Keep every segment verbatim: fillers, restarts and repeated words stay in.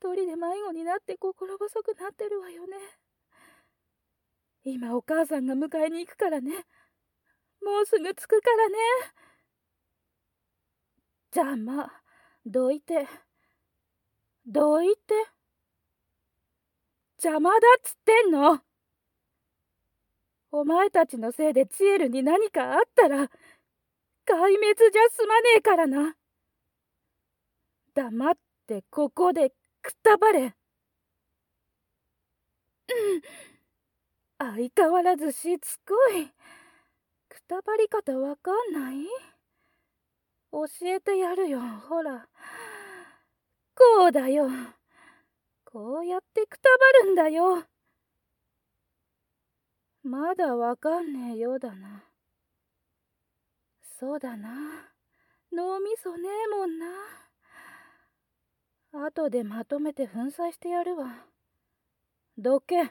一人で迷子になって心細くなってるわよね。今お母さんが迎えに行くからね。もうすぐ着くからね。じゃあまあ、どいて。どいて。邪魔だっつってんの。お前たちのせいでチエルに何かあったら、壊滅じゃ済まねえからな。黙ってここでくたばれ。うん。相変わらずしつこい。くたばり方わかんない？教えてやるよ。ほら。こうだよ。こうやってくたばるんだよ。まだわかんねえようだな。そうだな。脳みそねえもんな。後でまとめて粉砕してやるわ。どけ。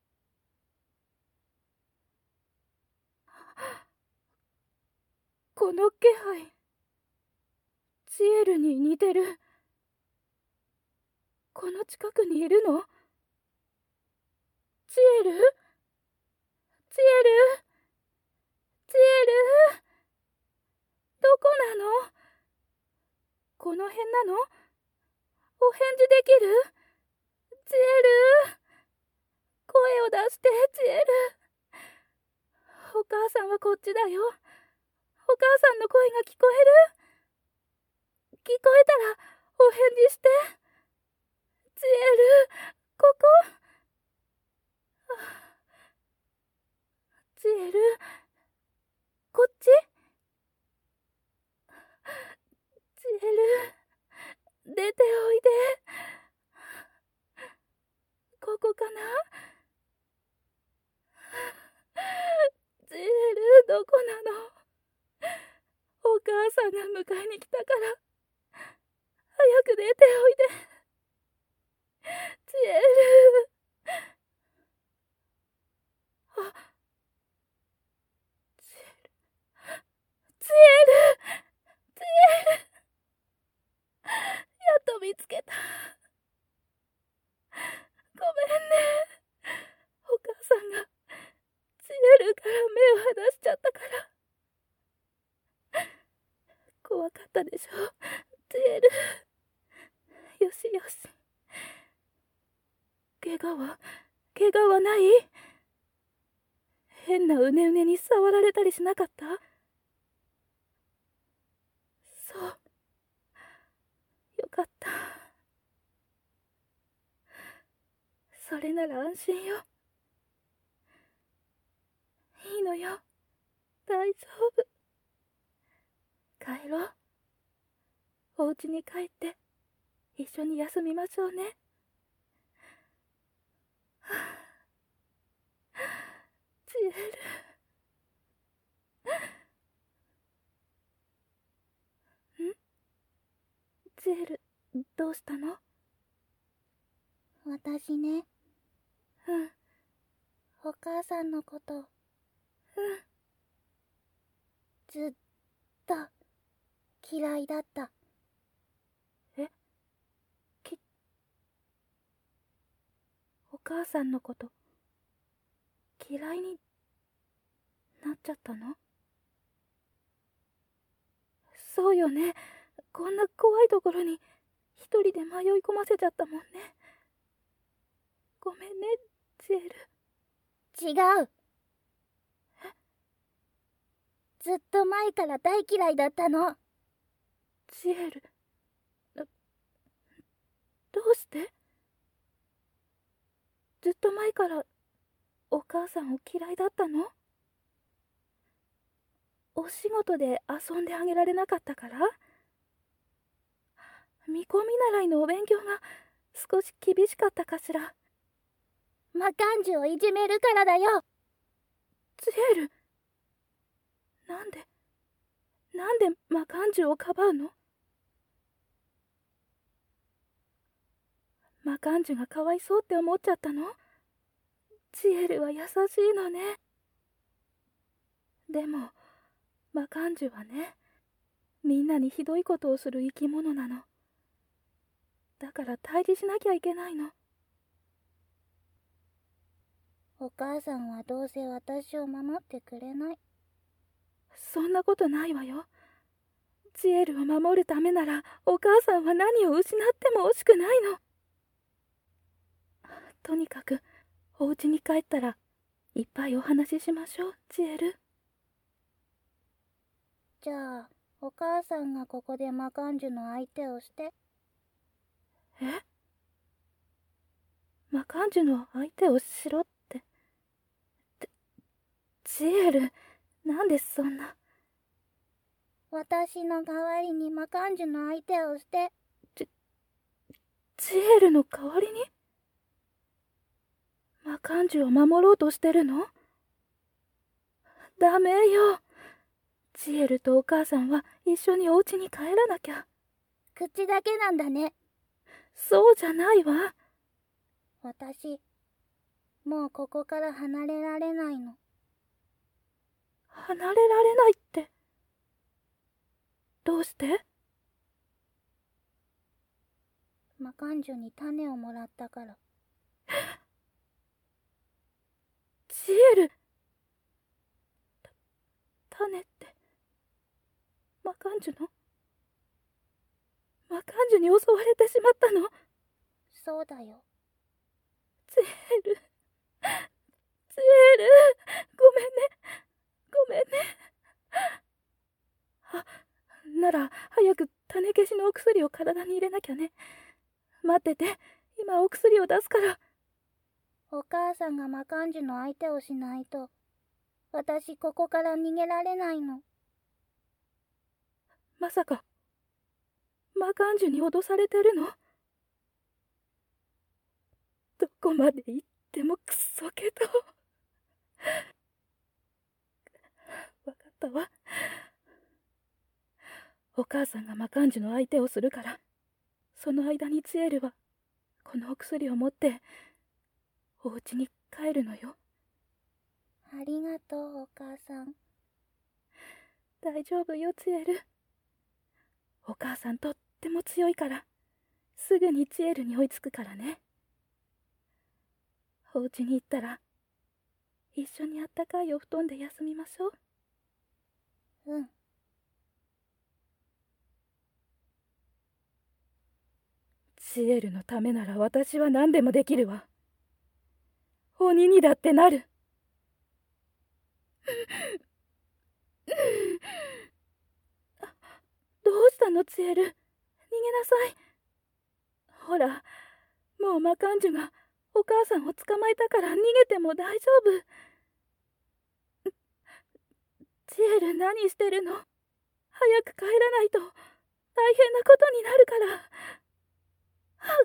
この気配、チエルに似てる。この近くにいるの？チエル？チエル？チエル？どこなの？この辺なの？お返事できる？チエル？声を出して、チエル。お母さんはこっちだよ。お母さんの声が聞こえる？聞こえたらお返事して。チエル、ここ。チエル、こっち？チエル、出ておいで。ここかな？チエル、どこなの？お母さんが迎えに来たから、早く出ておいで。チエル。あ、チエル、チエル、チエル。やっと見つけた。ごめんね。お母さんがチエルから目を離しちゃったから。怖かったでしょ、チエル。よしよし。怪我は怪我はない？変なうねうねに触られたりしなかった？そう。よかった。それなら安心よ。いいのよ。大丈夫。帰ろう。お家に帰って一緒に休みましょうね。チエル。ん？チエル、どうしたの？ 私ね、 うん。 お母さんのこと、 うん。 ずっと嫌いだった。 え？き、お母さんのこと嫌いになっちゃったの？そうよね。こんな怖いところに一人で迷い込ませちゃったもんね。ごめんね、チエル。 違う。ずっと前から大嫌いだったの。 チエル、ど、どうして？ずっと前からお母さんを嫌いだったの？お仕事で遊んであげられなかったから？見込み習いのお勉強が少し厳しかったかしら？ 魔漢樹をいじめるからだよ。 チエル、なんでなんで魔漢樹をかばうの？魔漢樹がかわいそうって思っちゃったの？チエルは優しいのね。でも魔漢樹はね、みんなにひどいことをする生き物なの。 だから退治しなきゃいけないの。 お母さんはどうせ私を守ってくれない。 そんなことないわよ。ジエルを守るためならお母さんは何を失っても惜しくないの。とにかくお家に帰ったらいっぱいお話ししましょう、ジエル。 じゃあお母さんがここで魔漢樹の相手をして。 え？魔漢樹の相手をしろって。って、ジエル、なんでそんな。 私の代わりに魔漢樹の相手をして。 ジ、ジエルの代わりに？魔漢樹を守ろうとしてるの？ダメよ。ジエルとお母さんは一緒にお家に帰らなきゃ。 口だけなんだね。 そうじゃないわ。 私、もうここから離れられないの。 離れられないって。どうして？ 魔漢樹に種をもらったから。 ジエル、た、種って、魔漢樹の？魔漢樹に襲われてしまったの？ そうだよ。 ジエル、ジエル、ごめんね、ごめんね。あ、なら早く種消しのお薬を体に入れなきゃね。待ってて、今お薬を出すから。 お母さんが魔漢樹の相手をしないと、私ここから逃げられないの。 まさか、魔漢樹に脅されてるの？どこまで行ってもクソけど。わかったわ。お母さんが魔漢樹の相手をするから、その間にジエルはこのお薬を持ってお家に帰るのよ。 ありがとう、お母さん。 大丈夫よ、ジエル。お母さんとっても強いから、すぐにジエルに追いつくからね。お家に行ったら、一緒にあったかいお布団で休みましょう。 うん。 ジエルのためなら私は何でもできるわ。鬼にだってなる。どうしたの、ジエル。逃げなさい。ほら、もう魔漢樹がお母さんを捕まえたから逃げても大丈夫。ジエル、何してるの？早く帰らないと大変なことになるから。はっ。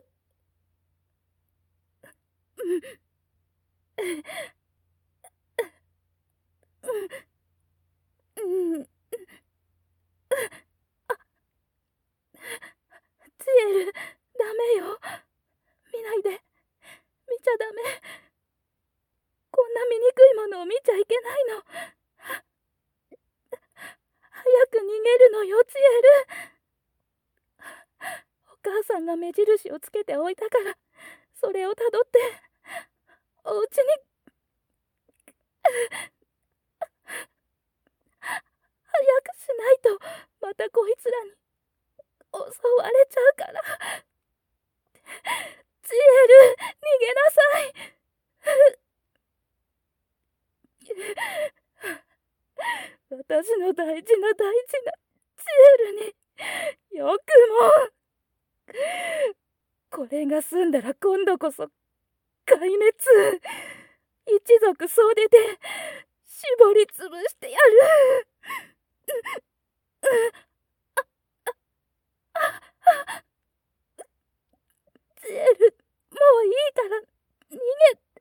うんうん。ジエル、ダメよ。見ないで。見ちゃダメ。こんな醜いものを見ちゃいけないの。早く逃げるのよ、ジエル。お母さんが目印をつけておいたから、それをたどってお家に。早くしないとまたこいつらに襲われちゃうから。ジエル、逃げなさい。私の大事な大事なジエルによくも。これが済んだら今度こそ壊滅、一族総出で絞りつぶしてやる。ジエル、もういいから逃げて。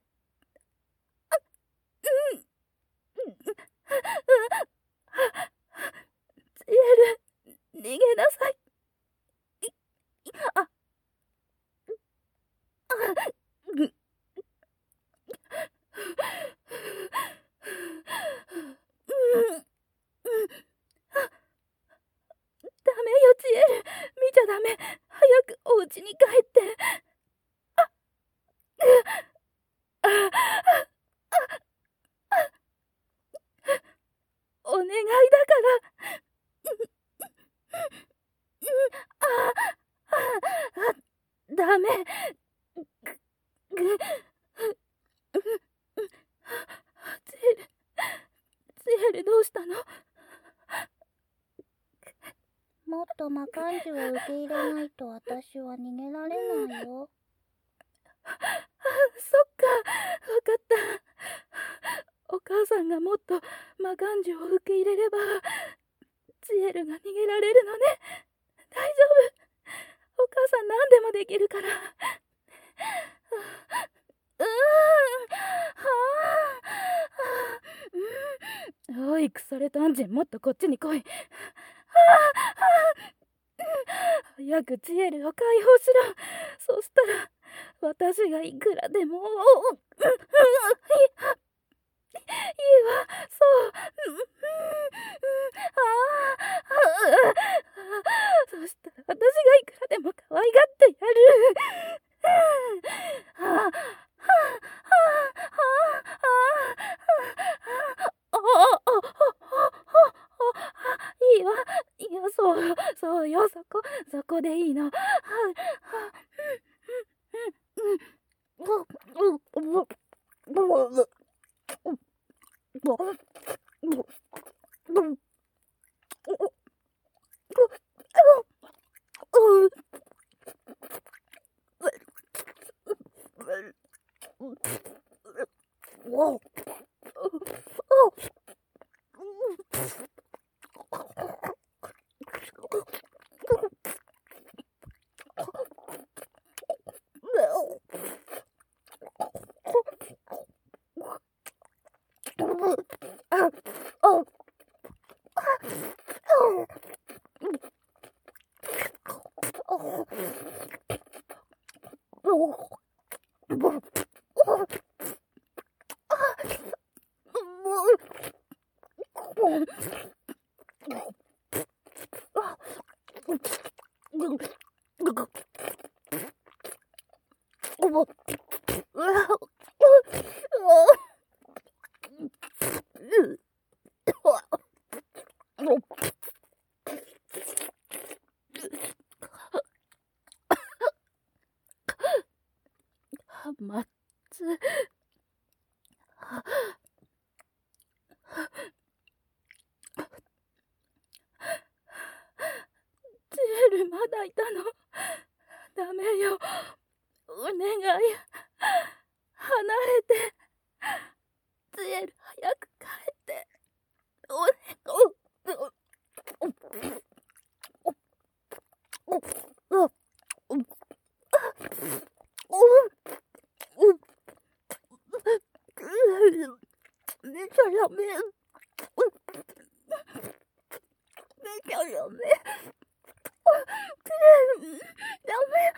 ジエル、逃げなさい。あ、あ、ぐ、うエルどうしたの？ もっと魔漢樹を受け入れないと私は逃げられないよ。 そっか、わかった。お母さんがもっと魔漢樹を受け入れれば、ジエルが逃げられるのね。大丈夫。お母さん何でもできるから。うーん、はあ、うん。おい、腐れたんじん、もっとこっちに来い。はあ、早くジエルを解放しろ。そしたら、私がいくらでも、いいわ、そう、ああ、そしたら私がいくらでも可愛がってやる。はあ、はあ、はあ、はあ、ああ、いいわ、いや、そう、そうよ、そこ、そこでいいの。はあ、はあ、うん、うん、うん、うん、まつ、ジエルまだいたの？ダメよ、お願い、離れて。ジエル早く帰って。お願い。寝ちゃダメ。寝ちゃダメ。ダメ。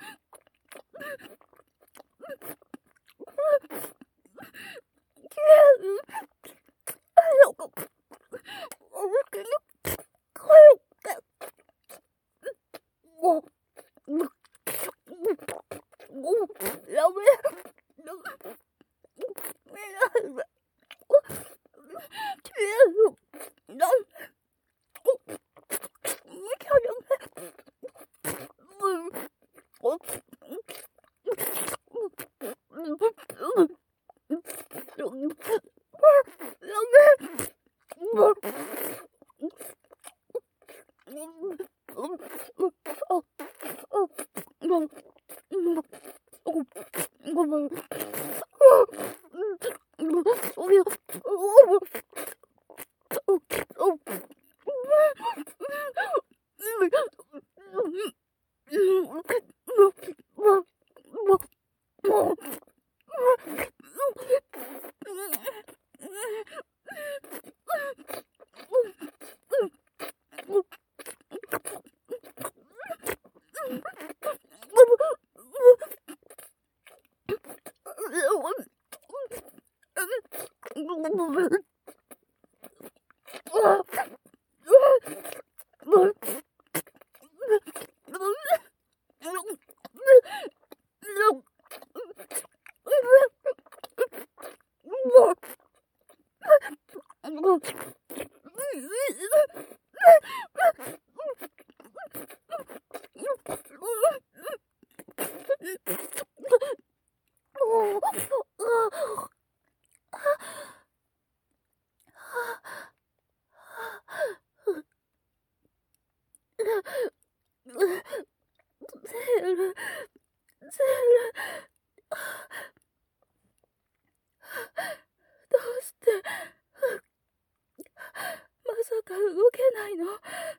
さか動けないの。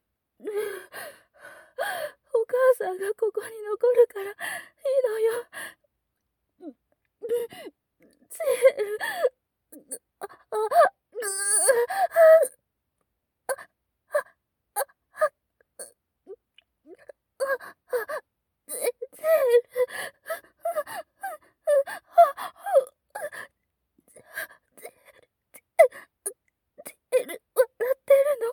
お母さんがここに残るからいいのよ。ツエル、あ、あ、うツエル、笑ってるの。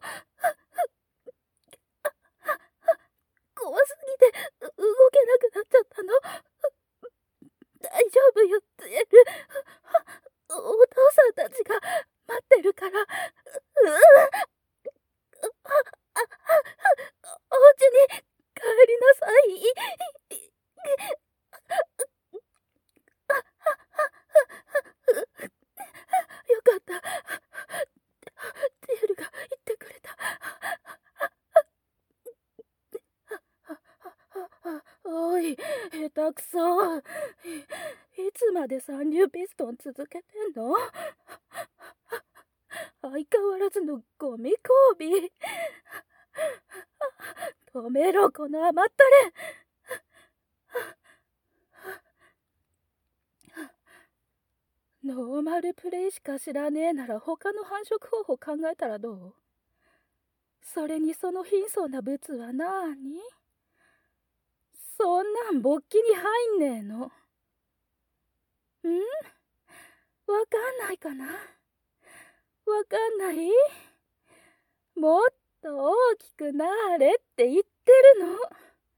怖すぎて動けなくなっちゃったの。大丈夫よ、ツエル。お父さんたちが待ってるから。うお家に帰りなさい。よかった。ティエルが言ってくれた。おい、下手くそ。いつまで三流ピストン続けてんの？相変わらずのゴミ交尾。止めろ、この甘ったれ。ノーマルプレイしか知らねえなら他の繁殖方法考えたらどう？それにその貧相なブツはなーに？そんなん勃起に入んねえの。ん？わかんないかな？わかんない？もっと大きくなーれって言ってるの。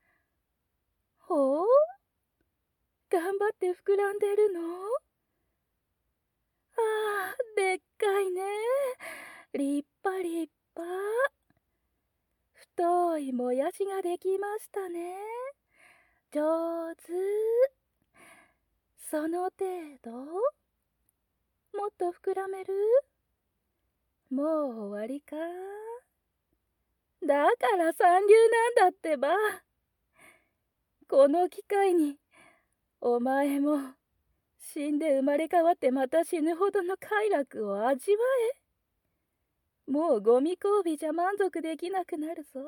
ほう？頑張って膨らんでるの？ああ、でっかいね。立派立派。太いもやしができましたね。上手。その程度？もっと膨らめる？もう終わりか？だから三流なんだってば。この機会にお前も死んで生まれ変わってまた死ぬほどの快楽を味わえ。もうゴミ交尾じゃ満足できなくなるぞ。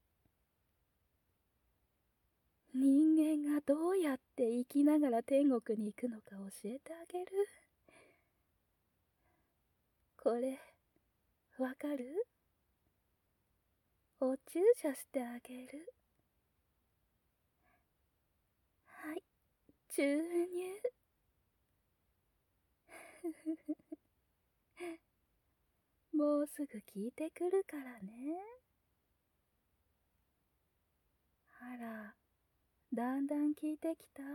人間がどうやって生きながら天国に行くのか教えてあげる。これわかる？お注射してあげる。はい、注入。もうすぐ効いてくるからね。あら、だんだん効いてきた？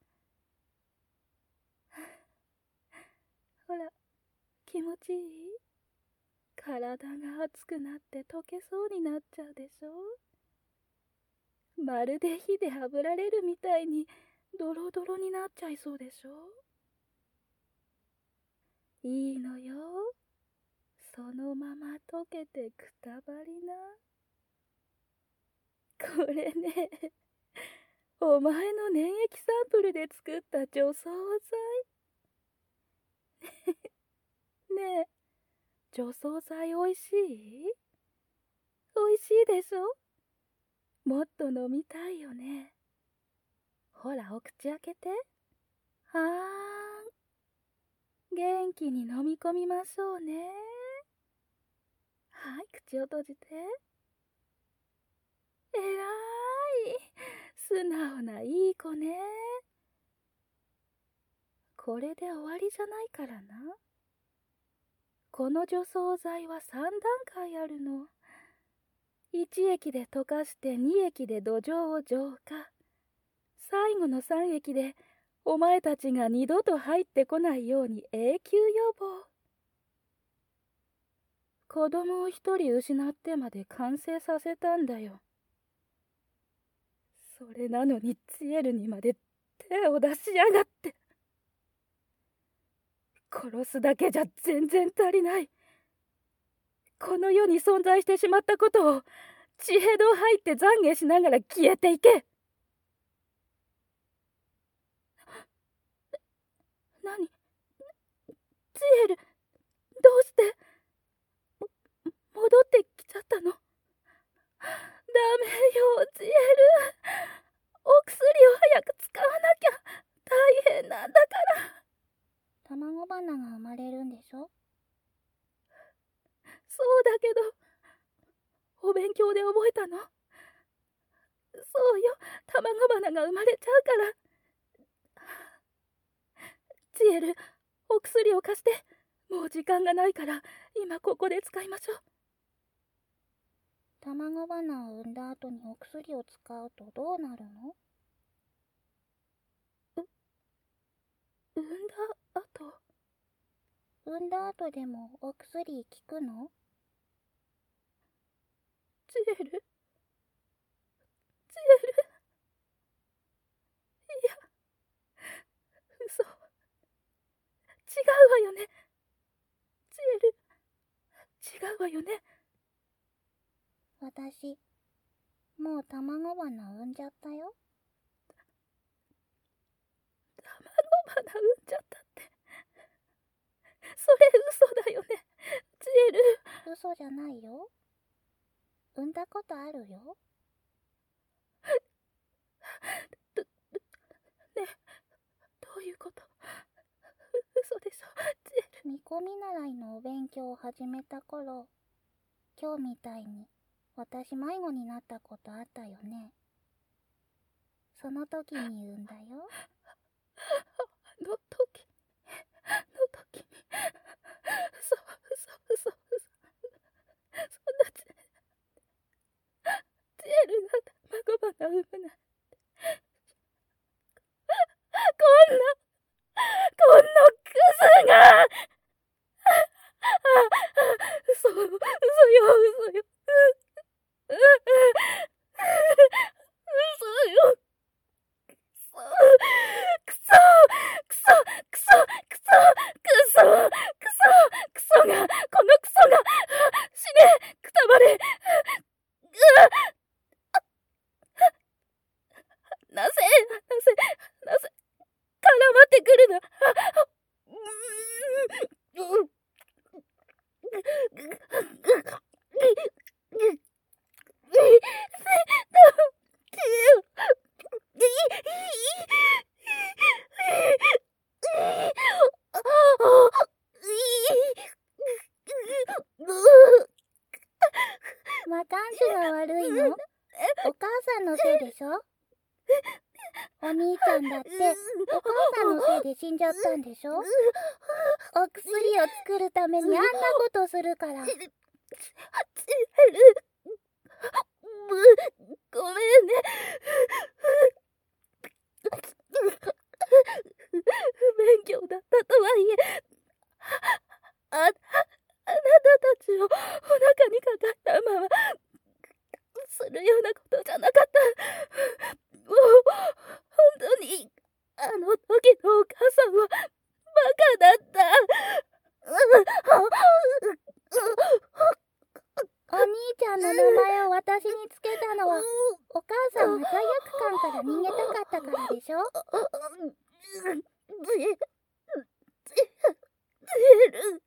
ほら、気持ちいい？体が熱くなって溶けそうになっちゃうでしょ。まるで火で炙られるみたいにドロドロになっちゃいそうでしょ。いいのよ。そのまま溶けてくたばりな。これね、お前の粘液サンプルで作った除草剤。ねえ、除草剤おいしい？おいしいでしょ？もっと飲みたいよね。ほら、お口開けて。はーん。元気に飲み込みましょうね。はい、口を閉じて。えらい。素直ないい子ね。これで終わりじゃないからな。この除草剤はさんだんかいあるの。いち液で溶かしてに液で土壌を浄化。最後のさん液でお前たちが二度と入ってこないように永久予防。子供を一人失ってまで完成させたんだよ。それなのにツエルにまで手を出しやがって。殺すだけじゃ全然足りない。この世に存在してしまったことを血へど入って懺悔しながら消えていけ。何？ツエル、どうして？も戻ってったの？ダメよ、ジエル。お薬を早く使わなきゃ大変なんだから。 卵花が生まれるんでしょ？ そうだけど、お勉強で覚えたの。そうよ、卵花が生まれちゃうから。ジエル、お薬を貸して。もう時間がないから今ここで使いましょう。 卵花を産んだ後にお薬を使うとどうなるの？ う、産んだ後？ 産んだ後でもお薬効くの？ ジエル、ジエル、いや、嘘、違うわよね。ジエル、違うわよね。 私、もう卵花産んじゃったよ。 卵花産んじゃったって、それ嘘だよね、ジエル。 嘘じゃないよ。産んだことあるよ。 ど、ど、ね、どういうこと？嘘でしょ、ジエル。 見込み習いのお勉強を始めた頃、今日みたいに私迷子になったことあったよね。その時に産んだよ。 あの時、あの時に、嘘、嘘、嘘、嘘。そんなジジエルが卵花産むなんて。こんな、こんなクズが。嘘、嘘よ、嘘よ。嘘よ。くそ、くそ、くそ、くそ、くそ、くそ、くそが、このクソが、死ね、くたばれ。なぜ、なぜ、なぜ、絡まってくるな。 魔漢樹が悪いの？お母さんのせいでしょ？お兄ちゃんだってお母さんのせいで死んじゃったんでしょ？お薬を作るためにあんなことするから。 ごめんね。不勉強だったとはいえ、あ、あなたたちをお腹に抱えたままするようなことじゃなかった。もう本当にあの時のお母さんはバカだった。 お兄ちゃんの名前を私につけたのはお母さんが罪悪感から逃げたかったからでしょ？ ジエル、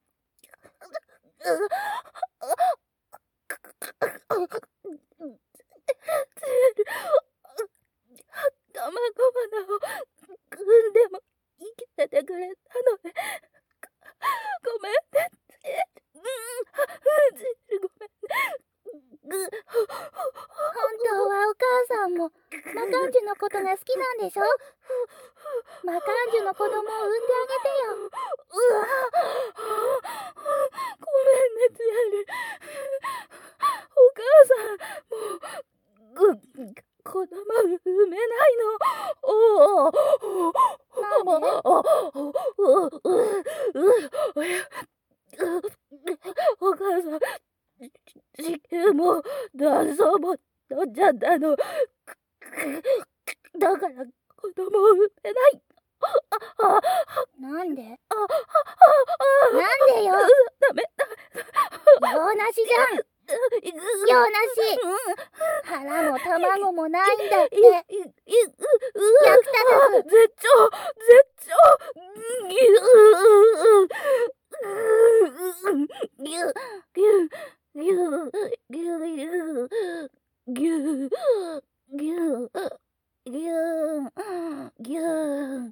卵花を産んでも生きててくれたのね。ごめんね、ジエル。ジエル、ごめんね。 本当はお母さんも魔漢樹のことが好きなんでしょ？魔漢樹の子供を産んであげてよ。 うわ、ごめんね、ジエル。お母さん、もう、ぐ、子供産めないの。おお、 なんで？ お母さん、子宮も卵巣も取っちゃったの。だから子供を産めない。 なんで？ なんでよ。 ダメだ。 用なしじゃん。用なし。腹も卵もないんだって。役立たず。 絶頂、絶頂。ぎゅぎゅぎゅぎゅぎゅぎゅぎゅぎゅぎゅぎゅぎゅ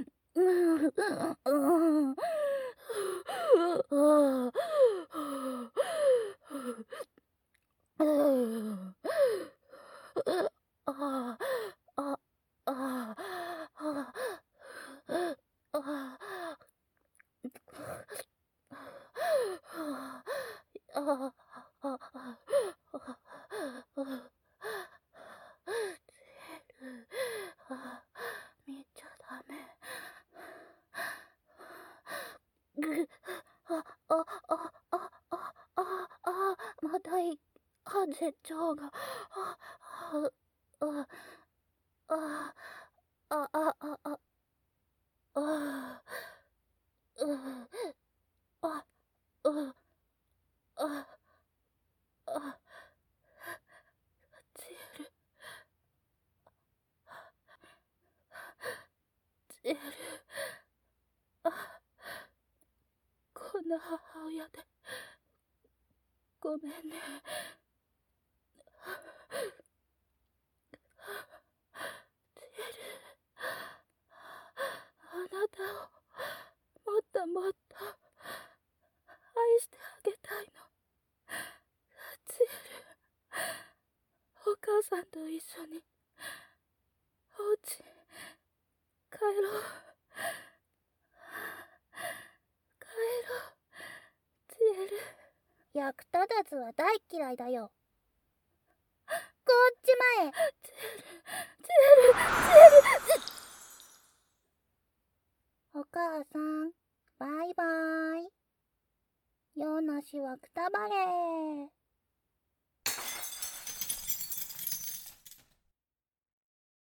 あああああ見ちゃダメ。ぐあああああああまたい風蝶があああああああああうあうああジエルジエルあこんな母親でごめんね。ジエルあなたをもっともっと愛してあげたいの。ジエルお母さんと一緒にお家帰ろう帰ろうジエル。役立たずは大嫌いだよ。こっち前。ジエルジエルジエルお母さんバイバイ。よなしはくたばれ。